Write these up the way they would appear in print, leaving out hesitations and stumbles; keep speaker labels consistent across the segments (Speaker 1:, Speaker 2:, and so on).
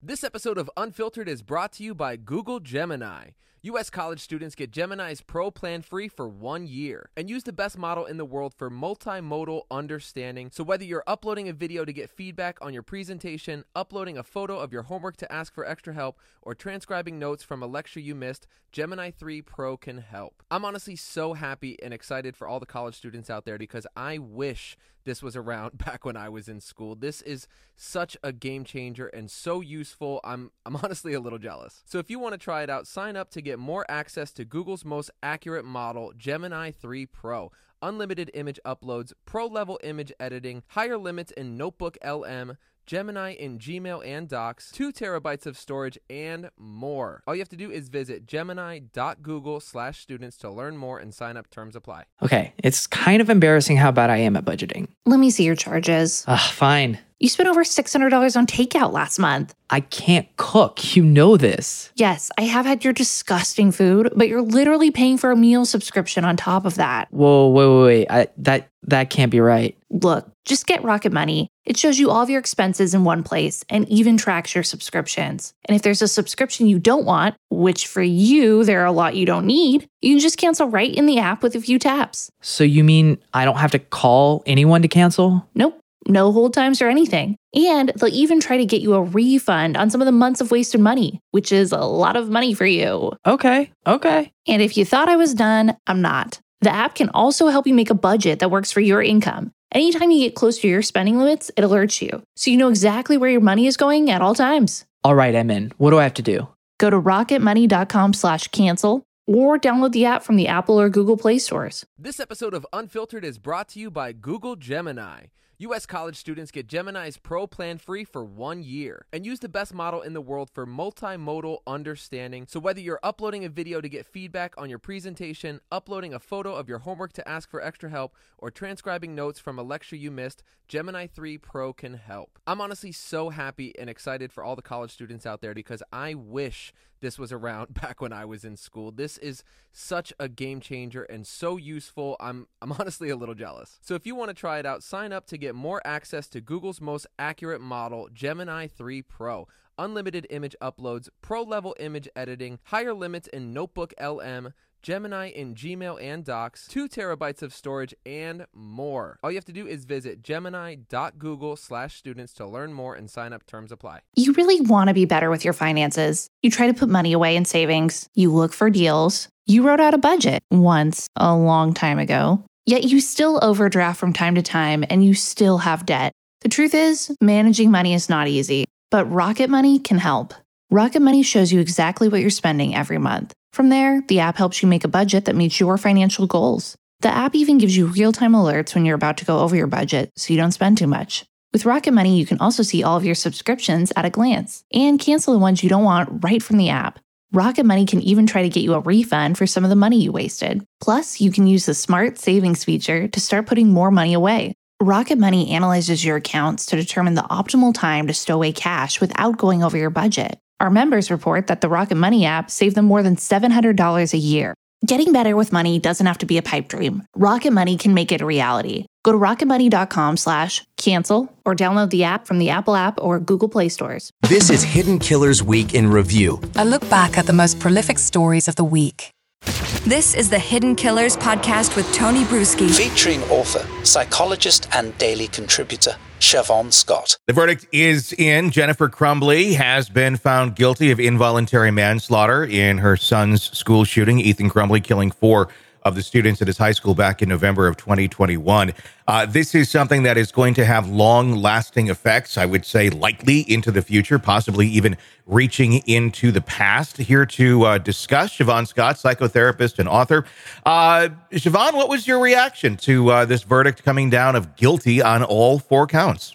Speaker 1: This episode of Unfiltered is brought to you by Google Gemini. U.S. college students get Gemini's Pro plan free for 1 year and use the best model in the world for multimodal understanding. So whether you're uploading a video to get feedback on your presentation, uploading a photo of your homework to ask for extra help, or transcribing notes from a lecture you missed, Gemini 3 Pro can help. I'm honestly so happy and excited for all the college students out there because I wish this was around back when I was in school. This is such a game changer and so useful. I'm honestly a little jealous. So if you want to try it out, sign up to get more access to Google's most accurate model, Gemini 3 Pro. Unlimited image uploads, pro-level image editing, higher limits in Notebook LM, Gemini in Gmail and Docs, 2 terabytes of storage, and more. All you have to do is visit gemini.google/students to learn more and sign up. Terms apply.
Speaker 2: Okay, it's kind of embarrassing how bad I am at budgeting.
Speaker 3: Let me see your charges.
Speaker 2: Fine.
Speaker 3: You spent over $600 on takeout last month.
Speaker 2: I can't cook. You know this.
Speaker 3: Yes, I have had your disgusting food, but you're literally paying for a meal subscription on top of that.
Speaker 2: Whoa, wait. That can't be right.
Speaker 3: Look, just get Rocket Money. It shows you all of your expenses in one place and even tracks your subscriptions. And if there's a subscription you don't want, which for you, there are a lot you don't need, you can just cancel right in the app with a few taps.
Speaker 2: So you mean I don't have to call anyone to cancel?
Speaker 3: Nope. No hold times or anything. And they'll even try to get you a refund on some of the months of wasted money, which is a lot of money for you.
Speaker 2: Okay.
Speaker 3: And if you thought I was done, I'm not. The app can also help you make a budget that works for your income. Anytime you get close to your spending limits, it alerts you, so you know exactly where your money is going at all times.
Speaker 2: All right, I'm in. What do I have to do?
Speaker 3: Go to rocketmoney.com/cancel or download the app from the Apple or Google Play stores.
Speaker 1: This episode of Unfiltered is brought to you by Google Gemini. U.S. college students get Gemini's Pro plan free for 1 year and use the best model in the world for multimodal understanding. So whether you're uploading a video to get feedback on your presentation, uploading a photo of your homework to ask for extra help, or transcribing notes from a lecture you missed, Gemini 3 Pro can help. I'm honestly so happy and excited for all the college students out there because I wish this was around back when I was in school. This is such a game changer and so useful. I'm honestly a little jealous. So if you want to try it out, sign up to get more access to Google's most accurate model, Gemini 3 Pro. Unlimited image uploads, pro-level image editing, higher limits in Notebook LM, Gemini in Gmail and Docs, 2 terabytes of storage, and more. All you have to do is visit gemini.google/students to learn more and sign up. Terms apply.
Speaker 3: You really want to be better with your finances. You try to put money away in savings. You look for deals. You wrote out a budget once, a long time ago. Yet you still overdraft from time to time and you still have debt. The truth is, managing money is not easy, but Rocket Money can help. Rocket Money shows you exactly what you're spending every month. From there, the app helps you make a budget that meets your financial goals. The app even gives you real-time alerts when you're about to go over your budget so you don't spend too much. With Rocket Money, you can also see all of your subscriptions at a glance and cancel the ones you don't want right from the app. Rocket Money can even try to get you a refund for some of the money you wasted. Plus, you can use the Smart Savings feature to start putting more money away. Rocket Money analyzes your accounts to determine the optimal time to stow away cash without going over your budget. Our members report that the Rocket Money app saved them more than $700 a year. Getting better with money doesn't have to be a pipe dream. Rocket Money can make it a reality. Go to rocketmoney.com/cancel or download the app from the Apple app or Google Play stores.
Speaker 4: This is Hidden Killers Week in Review.
Speaker 5: A look back at the most prolific stories of the week. This is the Hidden Killers podcast with Tony Bruschi.
Speaker 6: Featuring author, psychologist, and daily contributor, Siobhan Scott.
Speaker 7: The verdict is in. Jennifer Crumbley has been found guilty of involuntary manslaughter in her son's school shooting. Ethan Crumbley killing 4 of the students at his high school back in November of 2021. This is something that is going to have long-lasting effects, I would say likely into the future, possibly even reaching into the past. Here to discuss, Siobhan Scott, psychotherapist and author. Siobhan, what was your reaction to this verdict coming down of guilty on all 4 counts?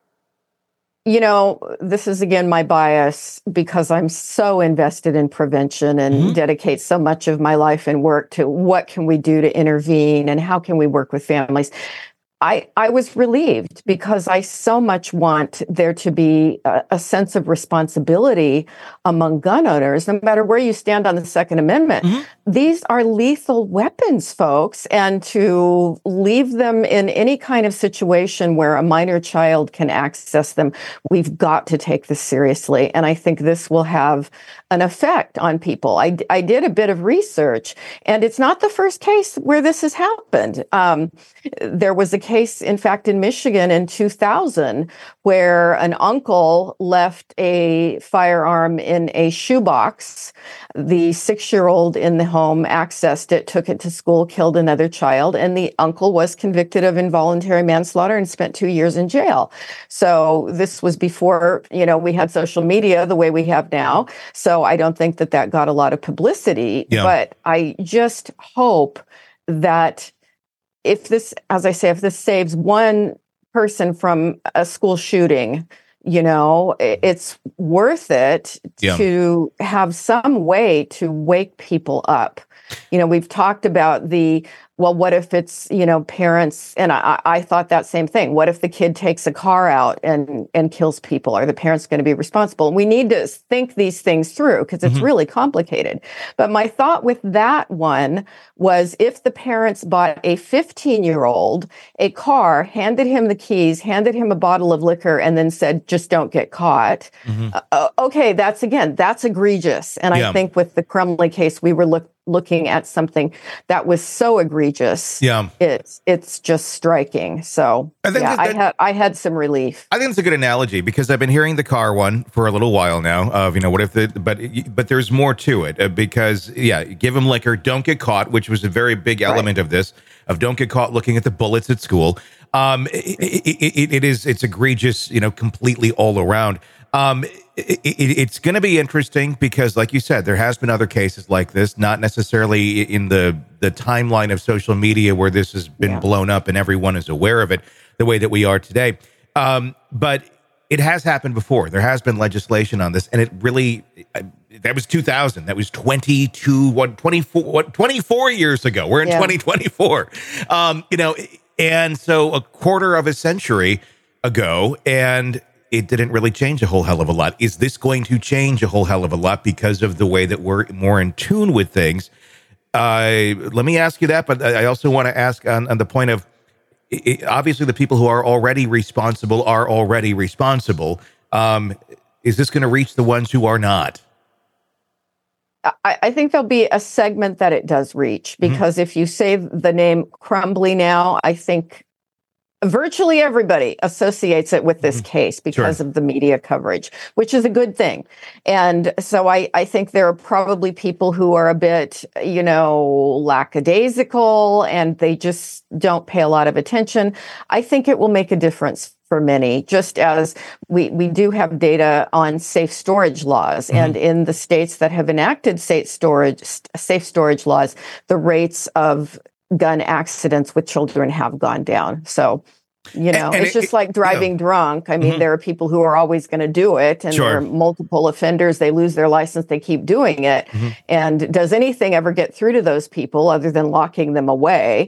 Speaker 8: You know, this is, again, my bias because I'm so invested in prevention and dedicate so much of my life and work to what can we do to intervene and how can we work with families. I was relieved because I so much want there to be a sense of responsibility among gun owners, no matter where you stand on the Second Amendment. These are lethal weapons, folks, and to leave them in any kind of situation where a minor child can access them, we've got to take this seriously. And I think this will have an effect on people. I did a bit of research, and it's not the first case where this has happened. There was a case, in fact, in Michigan in 2000, where an uncle left a firearm in a shoebox. The 6-year-old in the home accessed it, took it to school, killed another child, and the uncle was convicted of involuntary manslaughter and spent 2 years in jail. So this was before, we had social media the way we have now. So I don't think that got a lot of publicity, but I just hope that if this saves one person from a school shooting, it's worth it to have some way to wake people up. We've talked about what if it's, parents, and I thought that same thing. What if the kid takes a car out and kills people? Are the parents going to be responsible? And we need to think these things through because it's really complicated. But my thought with that one was if the parents bought a 15-year-old a car, handed him the keys, handed him a bottle of liquor, and then said, just don't get caught. Okay, that's egregious. And I think with the Crumbley case, we were looking at something that was so egregious. It's just striking. So I had some relief.
Speaker 7: I think it's a good analogy because I've been hearing the car one for a little while now of, what if but there's more to it because give him liquor, don't get caught, which was a very big element of this, of don't get caught looking at the bullets at school. It's egregious, completely all around. It's going to be interesting because, like you said, there has been other cases like this, not necessarily in the timeline of social media where this has been blown up and everyone is aware of it the way that we are today. But it has happened before. There has been legislation on this, and it really, that was 2000. That was 24 years ago. We're in 2024. And so a quarter of a century ago, and it didn't really change a whole hell of a lot. Is this going to change a whole hell of a lot because of the way that we're more in tune with things? Let me ask you that, but I also want to ask on the point of, obviously the people who are already responsible are already responsible. Is this going to reach the ones who are not?
Speaker 8: I think there'll be a segment that it does reach because if you say the name Crumbley now, I think virtually everybody associates it with this case because of the media coverage, which is a good thing. And so I think there are probably people who are a bit, lackadaisical and they just don't pay a lot of attention. I think it will make a difference for many, just as we do have data on safe storage laws. And in the states that have enacted safe storage laws, the rates of gun accidents with children have gone down. So, it's just like driving drunk. I mean, there are people who are always going to do it, and there are multiple offenders. They lose their license, they keep doing it. And does anything ever get through to those people other than locking them away?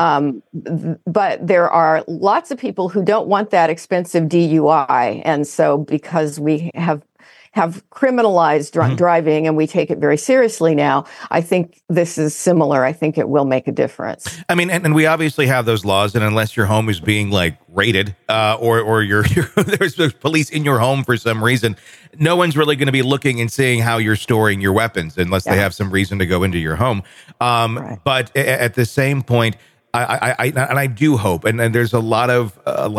Speaker 8: But there are lots of people who don't want that expensive DUI. And so because we have criminalized drunk driving and we take it very seriously now, I think this is similar. I think it will make a difference.
Speaker 7: I mean, and we obviously have those laws, and unless your home is being raided or there's police in your home for some reason, no one's really going to be looking and seeing how you're storing your weapons unless they have some reason to go into your home. But at the same point, I do hope, and there's a lot of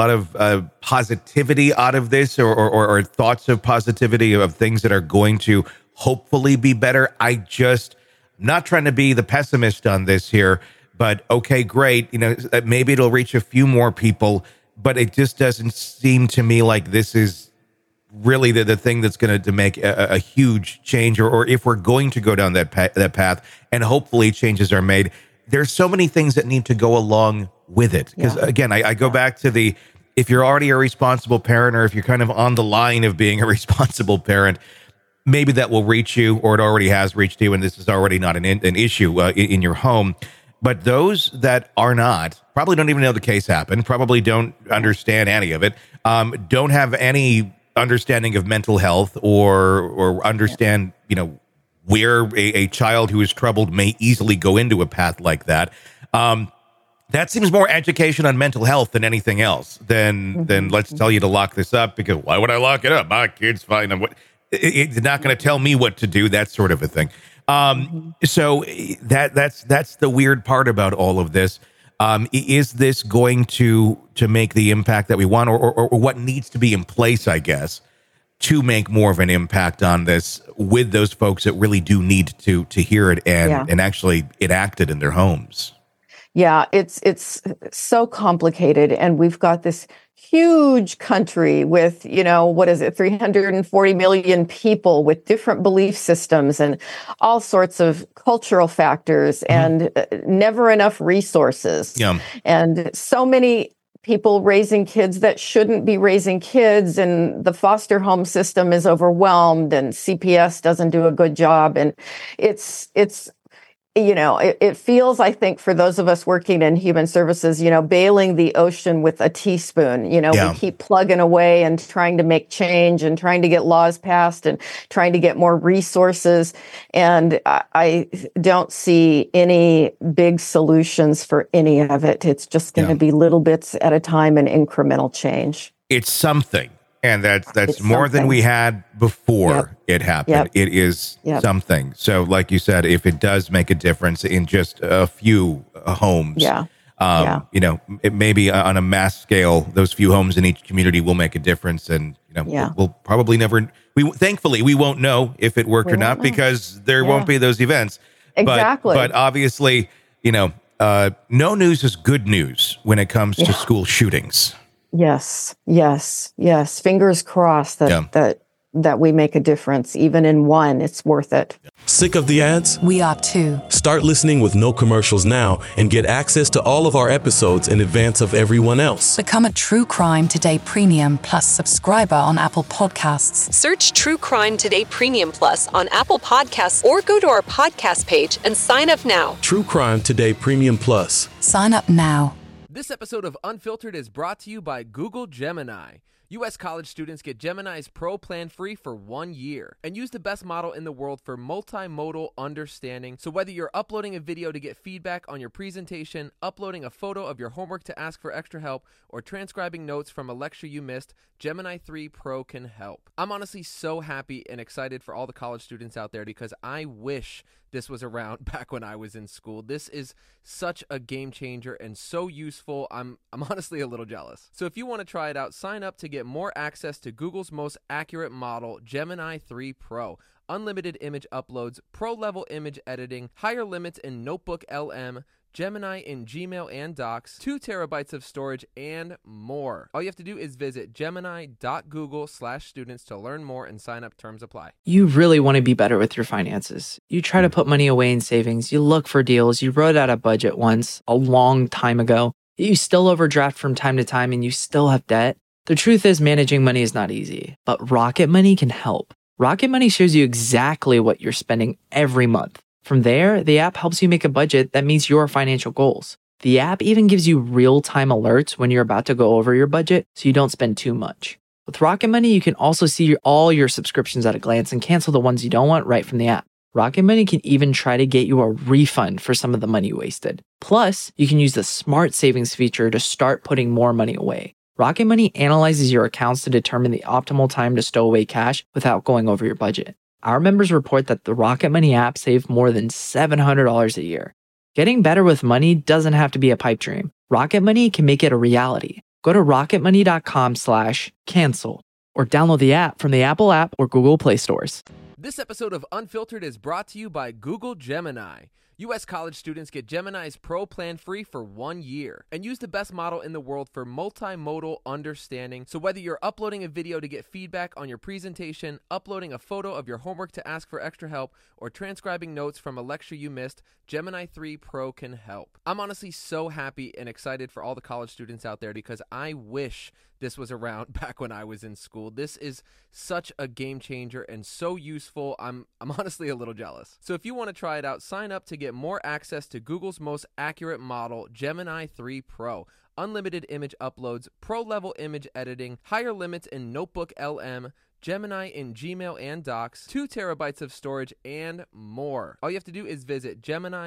Speaker 7: positivity out of this, or thoughts of positivity of things that are going to hopefully be better. I'm not trying to be the pessimist on this here, but okay, great. Maybe it'll reach a few more people, but it just doesn't seem to me like this is really the thing that's going to make a huge change, or if we're going to go down that path, and hopefully changes are made. There's so many things that need to go along with it. Because again, I go back to if you're already a responsible parent, or if you're kind of on the line of being a responsible parent, maybe that will reach you, or it already has reached you, and this is already not an issue in your home. But those that are not probably don't even know the case happened, probably don't understand any of it, don't have any understanding of mental health or understand, where a child who is troubled may easily go into a path like that. That seems more education on mental health than anything else. Than let's tell you to lock this up, because why would I lock it up? My kid's fine. It's not going to tell me what to do. That sort of a thing. So that's the weird part about all of this. Is this going to make the impact that we want, or what needs to be in place, I guess, to make more of an impact on this with those folks that really do need to hear it and actually enact it in their homes?
Speaker 8: Yeah, it's so complicated, and we've got this huge country with, 340 million people with different belief systems and all sorts of cultural factors and never enough resources.
Speaker 7: Yeah.
Speaker 8: And so many people raising kids that shouldn't be raising kids, and the foster home system is overwhelmed, and CPS doesn't do a good job. And it's it feels, I think, for those of us working in human services, bailing the ocean with a teaspoon. We keep plugging away and trying to make change and trying to get laws passed and trying to get more resources. And I don't see any big solutions for any of it. It's just going to be little bits at a time and incremental change.
Speaker 7: It's something. And that's more than we had before it happened. It is something. So like you said, if it does make a difference in just a few homes, it maybe on a mass scale, those few homes in each community will make a difference. And, we'll probably never, thankfully, we won't know if it worked or not because there won't be those events.
Speaker 8: Exactly.
Speaker 7: But obviously, no news is good news when it comes to school shootings.
Speaker 8: Yes. Fingers crossed that we make a difference. Even in one, it's worth it.
Speaker 9: Sick of the ads?
Speaker 5: We are too.
Speaker 9: Start listening with no commercials now and get access to all of our episodes in advance of everyone else.
Speaker 5: Become a True Crime Today Premium Plus subscriber on Apple Podcasts.
Speaker 10: Search True Crime Today Premium Plus on Apple Podcasts or go to our podcast page and sign up now.
Speaker 9: True Crime Today Premium Plus.
Speaker 5: Sign up now.
Speaker 1: This episode of Unfiltered is brought to you by Google Gemini. U.S. college students get Gemini's Pro plan free for 1 year and use the best model in the world for multimodal understanding. So whether you're uploading a video to get feedback on your presentation, uploading a photo of your homework to ask for extra help, or transcribing notes from a lecture you missed, Gemini 3 Pro can help. I'm honestly so happy and excited for all the college students out there because I wish this was around back when I was in school. This is such a game changer and so useful. I'm honestly a little jealous. So if you want to try it out, sign up to get more access to Google's most accurate model, Gemini 3 Pro. Unlimited image uploads, pro-level image editing, higher limits in Notebook LM, Gemini in Gmail and Docs, 2 terabytes of storage, and more. All you have to do is visit gemini.google/students to learn more and sign up. Terms apply.
Speaker 2: You really want to be better with your finances. You try to put money away in savings. You look for deals. You wrote out a budget once a long time ago. You still overdraft from time to time and you still have debt. The truth is managing money is not easy, but Rocket Money can help. Rocket Money shows you exactly what you're spending every month. From there, the app helps you make a budget that meets your financial goals. The app even gives you real-time alerts when you're about to go over your budget so you don't spend too much. With Rocket Money, you can also see all your subscriptions at a glance and cancel the ones you don't want right from the app. Rocket Money can even try to get you a refund for some of the money wasted. Plus, you can use the Smart Savings feature to start putting more money away. Rocket Money analyzes your accounts to determine the optimal time to stow away cash without going over your budget. Our members report that the Rocket Money app saved more than $700 a year. Getting better with money doesn't have to be a pipe dream. Rocket Money can make it a reality. Go to rocketmoney.com/cancel or download the app from the Apple app or Google Play stores.
Speaker 1: This episode of Unfiltered is brought to you by Google Gemini. U.S. college students get Gemini's Pro plan free for 1 year and use the best model in the world for multimodal understanding. So whether you're uploading a video to get feedback on your presentation, uploading a photo of your homework to ask for extra help, or transcribing notes from a lecture you missed, Gemini 3 Pro can help. I'm honestly so happy and excited for all the college students out there because I wish this was around back when I was in school. This is such a game changer and so useful. I'm honestly a little jealous. So if you want to try it out, sign up to get get more access to Google's most accurate model, Gemini 3 Pro. Unlimited image uploads, pro-level image editing, higher limits in Notebook LM, Gemini in Gmail and Docs, 2 terabytes of storage, and more. All you have to do is visit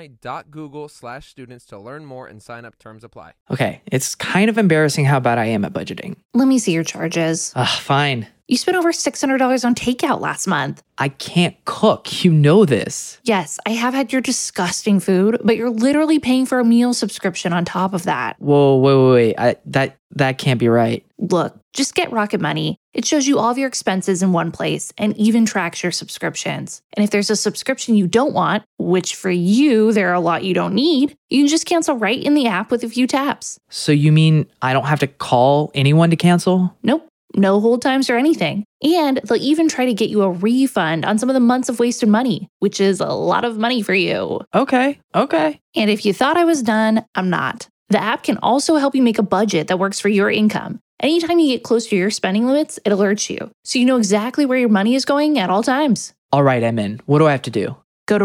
Speaker 1: gemini.google/students to learn more and sign up. Terms apply.
Speaker 2: Okay, it's kind of embarrassing how bad I am at budgeting.
Speaker 3: Let me see your charges.
Speaker 2: Fine.
Speaker 3: You spent over $600 on takeout last month.
Speaker 2: I can't cook. You know this.
Speaker 3: Yes, I have had your disgusting food, but you're literally paying for a meal subscription on top of that.
Speaker 2: Whoa, wait. That can't be right.
Speaker 3: Look, just get Rocket Money. It shows you all of your expenses in one place and even tracks your subscriptions. And if there's a subscription you don't want, which for you, there are a lot you don't need, you can just cancel right in the app with a few taps.
Speaker 2: So you mean I don't have to call anyone to cancel?
Speaker 3: Nope. No hold times or anything. And they'll even try to get you a refund on some of the months of wasted money, which is a lot of money for you.
Speaker 2: Okay.
Speaker 3: And if you thought I was done, I'm not. The app can also help you make a budget that works for your income. Anytime you get close to your spending limits, it alerts you, so you know exactly where your money is going at all times.
Speaker 2: All right, I'm in. What do I have to do?
Speaker 3: Go to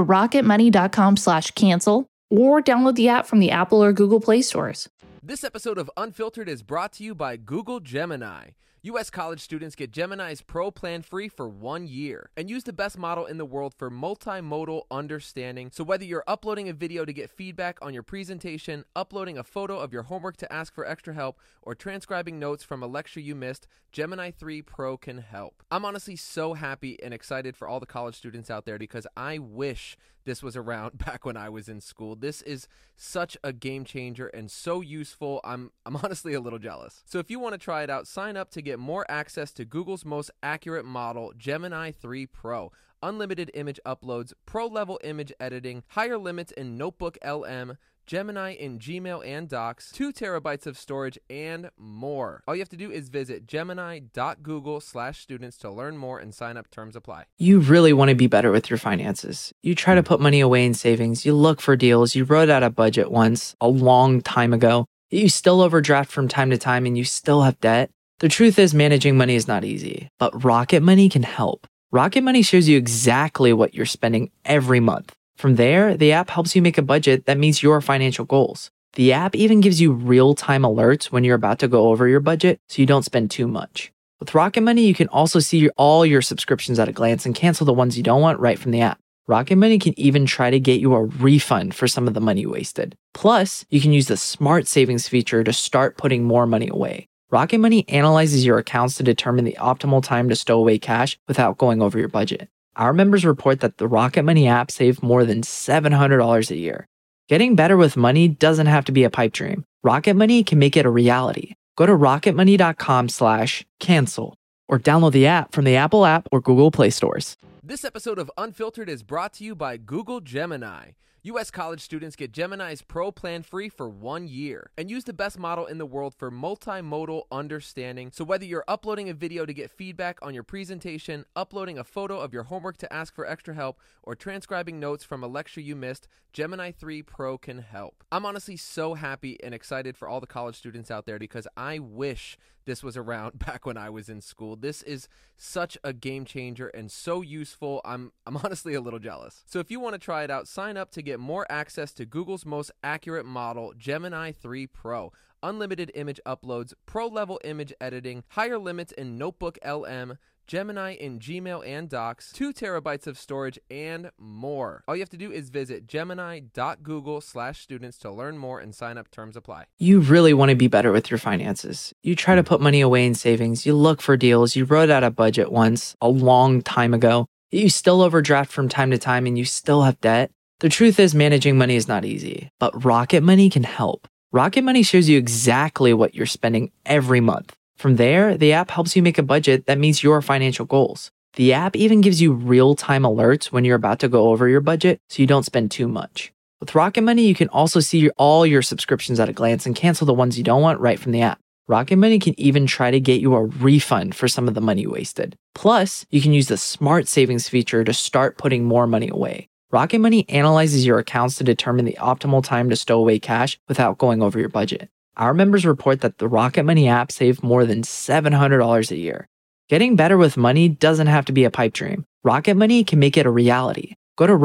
Speaker 3: rocketmoney.com/cancel or download the app from the Apple or Google Play stores.
Speaker 1: This episode of Unfiltered is brought to you by Google Gemini. U.S. college students get Gemini's Pro plan free for 1 year and use the best model in the world for multimodal understanding. So whether you're uploading a video to get feedback on your presentation, uploading a photo of your homework to ask for extra help, or transcribing notes from a lecture you missed, Gemini 3 Pro can help. I'm honestly so happy and excited for all the college students out there because I wish this was around back when I was in school. This is such a game changer and so useful. I'm honestly a little jealous. So if you want to try it out, sign up to get more access to Google's most accurate model, Gemini 3 Pro. Unlimited image uploads, pro-level image editing, higher limits in Notebook LM, Gemini in Gmail and Docs, 2 terabytes of storage, and more. All you have to do is visit gemini.google/students to learn more and sign up. Terms apply.
Speaker 2: You really want to be better with your finances. You try to put money away in savings. You look for deals. You wrote out a budget once a long time ago. You still overdraft from time to time and you still have debt. The truth is managing money is not easy, but Rocket Money can help. Rocket Money shows you exactly what you're spending every month. From there, the app helps you make a budget that meets your financial goals. The app even gives you real-time alerts when you're about to go over your budget so you don't spend too much. With Rocket Money, you can also see all your subscriptions at a glance and cancel the ones you don't want right from the app. Rocket Money can even try to get you a refund for some of the money you wasted. Plus, you can use the Smart Savings feature to start putting more money away. Rocket Money analyzes your accounts to determine the optimal time to stow away cash without going over your budget. Our members report that the Rocket Money app saved more than $700 a year. Getting better with money doesn't have to be a pipe dream. Rocket Money can make it a reality. Go to rocketmoney.com/cancel or download the app from the Apple app or Google Play stores.
Speaker 1: This episode of Unfiltered is brought to you by Google Gemini. U.S. college students get Gemini's Pro plan free for 1 year and use the best model in the world for multimodal understanding. So whether you're uploading a video to get feedback on your presentation, uploading a photo of your homework to ask for extra help, or transcribing notes from a lecture you missed, Gemini 3 Pro can help. I'm honestly so happy and excited for all the college students out there because I wish this was around back when I was in school. This is such a game changer and so useful. I'm honestly a little jealous. So if you want to try it out, sign up to get more access to Google's most accurate model, Gemini 3 Pro. Unlimited image uploads, pro-level image editing, higher limits in Notebook LM, Gemini in Gmail and Docs, 2 terabytes of storage, and more. All you have to do is visit gemini.google/students to learn more and sign up. Terms apply.
Speaker 2: You really want to be better with your finances. You try to put money away in savings. You look for deals. You wrote out a budget once a long time ago. You still overdraft from time to time and you still have debt. The truth is managing money is not easy, but Rocket Money can help. Rocket Money shows you exactly what you're spending every month. From there, the app helps you make a budget that meets your financial goals. The app even gives you real-time alerts when you're about to go over your budget so you don't spend too much. With Rocket Money, you can also see all your subscriptions at a glance and cancel the ones you don't want right from the app. Rocket Money can even try to get you a refund for some of the money you wasted. Plus, you can use the Smart Savings feature to start putting more money away. Rocket Money analyzes your accounts to determine the optimal time to stow away cash without going over your budget. Our members report that the Rocket Money app saved more than $700 a year. Getting better with money doesn't have to be a pipe dream. Rocket Money can make it a reality. Go to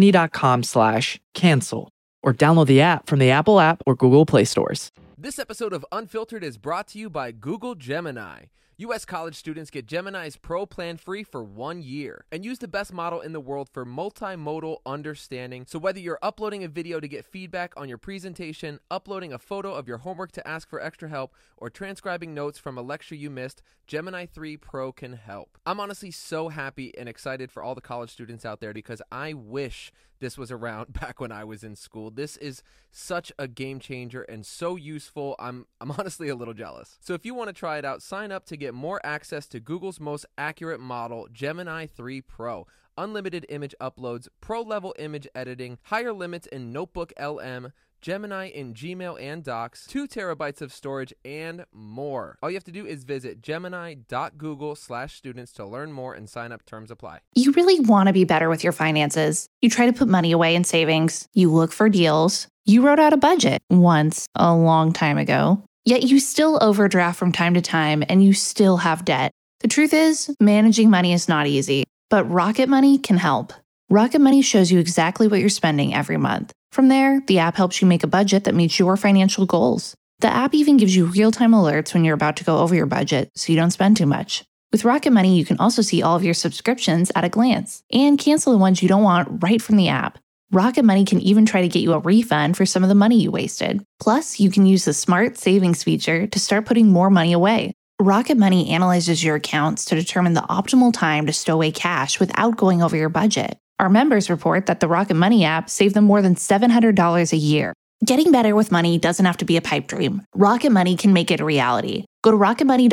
Speaker 2: rocketmoney.com/cancel or download the app from the Apple app or Google Play stores.
Speaker 1: This episode of Unfiltered is brought to you by Google Gemini. U.S. college students get Gemini's Pro plan free for 1 year and use the best model in the world for multimodal understanding. So whether you're uploading a video to get feedback on your presentation, uploading a photo of your homework to ask for extra help, or transcribing notes from a lecture you missed, Gemini 3 Pro can help. I'm honestly so happy and excited for all the college students out there because I wish this was around back when I was in school. This is such a game changer and so useful. I'm honestly a little jealous. So if you want to try it out, sign up to get more access to Google's most accurate model, Gemini 3 Pro. Unlimited image uploads, pro-level image editing, higher limits in Notebook LM, Gemini in Gmail and Docs, 2 terabytes of storage, and more. All you have to do is visit gemini.google/students to learn more and sign up. Terms apply.
Speaker 3: You really want to be better with your finances. You try to put money away in savings. You look for deals. You wrote out a budget once a long time ago. Yet you still overdraft from time to time and you still have debt. The truth is, managing money is not easy, but Rocket Money can help. Rocket Money shows you exactly what you're spending every month. From there, the app helps you make a budget that meets your financial goals. The app even gives you real-time alerts when you're about to go over your budget so you don't spend too much. With Rocket Money, you can also see all of your subscriptions at a glance and cancel the ones you don't want right from the app. Rocket Money can even try to get you a refund for some of the money you wasted. Plus, you can use the Smart Savings feature to start putting more money away. Rocket Money analyzes your accounts to determine the optimal time to stow away cash without going over your budget. Our members report that the Rocket Money app saved them more than $700 a year. Getting better with money doesn't have to be a pipe dream. Rocket Money can make it a reality. Go to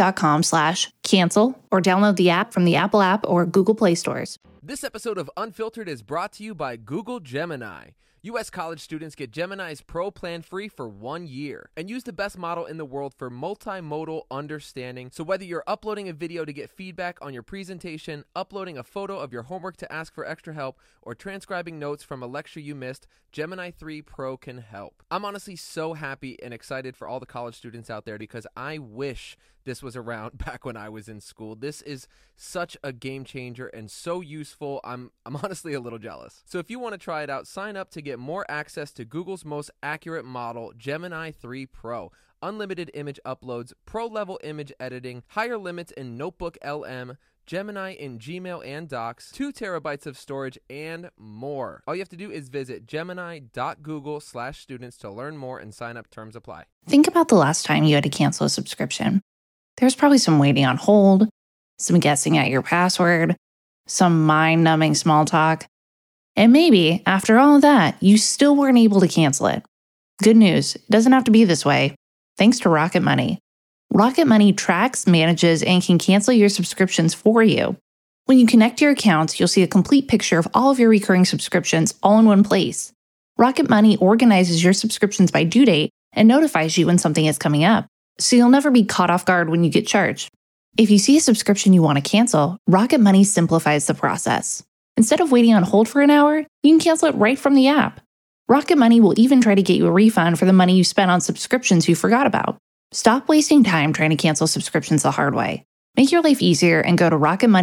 Speaker 3: rocketmoney.com/cancel or download the app from the Apple app or Google Play stores.
Speaker 1: This episode of Unfiltered is brought to you by Google Gemini. U.S. college students get Gemini's Pro plan free for 1 year and use the best model in the world for multimodal understanding. So whether you're uploading a video to get feedback on your presentation, uploading a photo of your homework to ask for extra help, or transcribing notes from a lecture you missed, Gemini 3 Pro can help. I'm honestly so happy and excited for all the college students out there because I wish this was around back when I was in school. This is such a game changer and so useful. I'm honestly a little jealous. So if you want to try it out, sign up to get more access to Google's most accurate model, Gemini 3 Pro. Unlimited image uploads, pro-level image editing, higher limits in Notebook LM, Gemini in Gmail and Docs, 2 terabytes of storage, and more. All you have to do is visit gemini.google/students to learn more and sign up. Terms apply.
Speaker 3: Think about the last time you had to cancel a subscription. There's probably some waiting on hold, some guessing at your password, some mind-numbing small talk. And maybe, after all of that, you still weren't able to cancel it. Good news, it doesn't have to be this way. Thanks to Rocket Money. Rocket Money tracks, manages, and can cancel your subscriptions for you. When you connect your accounts, you'll see a complete picture of all of your recurring subscriptions all in one place. Rocket Money organizes your subscriptions by due date and notifies you when something is coming up, so you'll never be caught off guard when you get charged. If you see a subscription you want to cancel, Rocket Money simplifies the process. Instead of waiting on hold for an hour, you can cancel it right from the app. Rocket Money will even try to get you a refund for the money you spent on subscriptions you forgot about. Stop wasting time trying to cancel subscriptions the hard way. Make your life easier and go to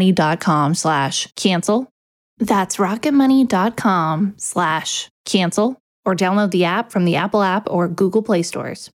Speaker 3: rocketmoney.com/cancel. That's rocketmoney.com/cancel or download the app from the Apple app or Google Play stores.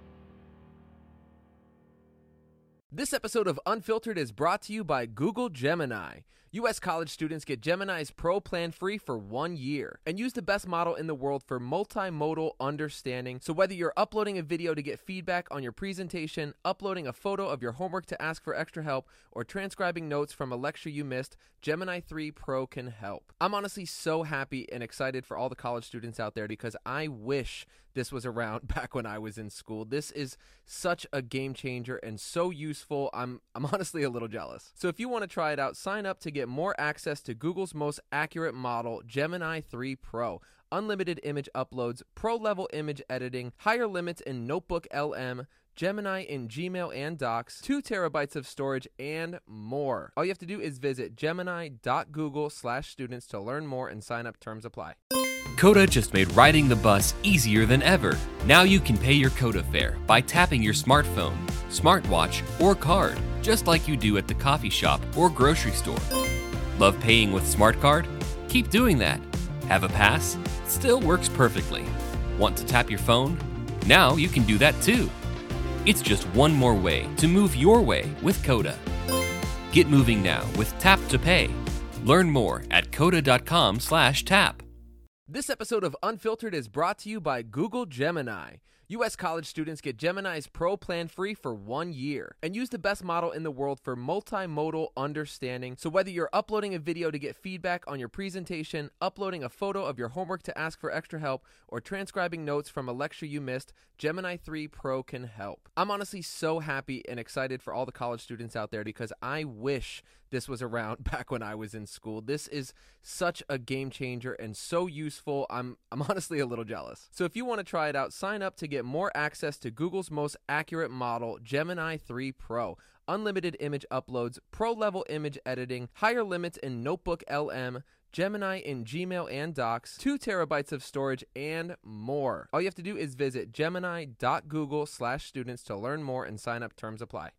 Speaker 1: This episode of Unfiltered is brought to you by Google Gemini. U.S. college students get Gemini's Pro plan free for 1 year and use the best model in the world for multimodal understanding. So whether you're uploading a video to get feedback on your presentation, uploading a photo of your homework to ask for extra help, or transcribing notes from a lecture you missed, Gemini 3 Pro can help. I'm honestly so happy and excited for all the college students out there because I wish this was around back when I was in school. This is such a game changer and so useful. I'm honestly a little jealous. So if you want to try it out, sign up to get more access to Google's most accurate model, Gemini 3 Pro. Unlimited image uploads, pro-level image editing, higher limits in Notebook LM, Gemini in Gmail and Docs, 2 terabytes of storage, and more. All you have to do is visit gemini.google/students to learn more and sign up. Terms apply.
Speaker 11: Coda just made riding the bus easier than ever. Now you can pay your Coda fare by tapping your smartphone, smartwatch, or card, just like you do at the coffee shop or grocery store. Love paying with SmartCard? Keep doing that. Have a pass? Still works perfectly. Want to tap your phone? Now you can do that too. It's just one more way to move your way with Coda. Get moving now with Tap to Pay. Learn more at coda.com/tap.
Speaker 1: This episode of Unfiltered is brought to you by Google Gemini. U.S. college students get Gemini's Pro plan free for 1 year and use the best model in the world for multimodal understanding. So whether you're uploading a video to get feedback on your presentation, uploading a photo of your homework to ask for extra help, or transcribing notes from a lecture you missed, Gemini 3 Pro can help. I'm honestly so happy and excited for all the college students out there because I wish this was around back when I was in school. This is such a game changer and so useful. I'm honestly a little jealous. So if you want to try it out, sign up to get more access to Google's most accurate model, Gemini 3 Pro. Unlimited image uploads, pro-level image editing, higher limits in Notebook LM, Gemini in Gmail and Docs, 2 terabytes of storage, and more. All you have to do is visit gemini.google/students to learn more and sign up. Terms apply.